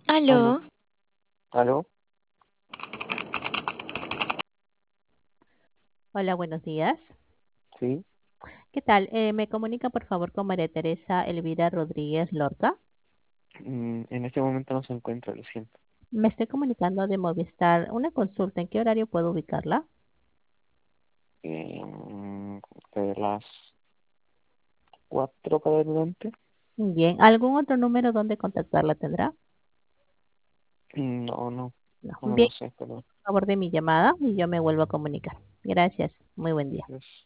Aló, Aló, aló, hola, buenos días. sí, ¿Qué tal? ¿Me comunica por favor con María Teresa Elvira Rodríguez Lorca? en este momento no se encuentra, lo siento. Me estoy comunicando de Movistar. Una consulta, ¿en qué horario puedo ubicarla? Mm, de las 4 para adelante. Bien, ¿algún otro número donde contactarla tendrá? No, No. no me Bien, lo sé, pero por favor de mi llamada y yo me vuelvo a comunicar. Gracias. Muy buen día. es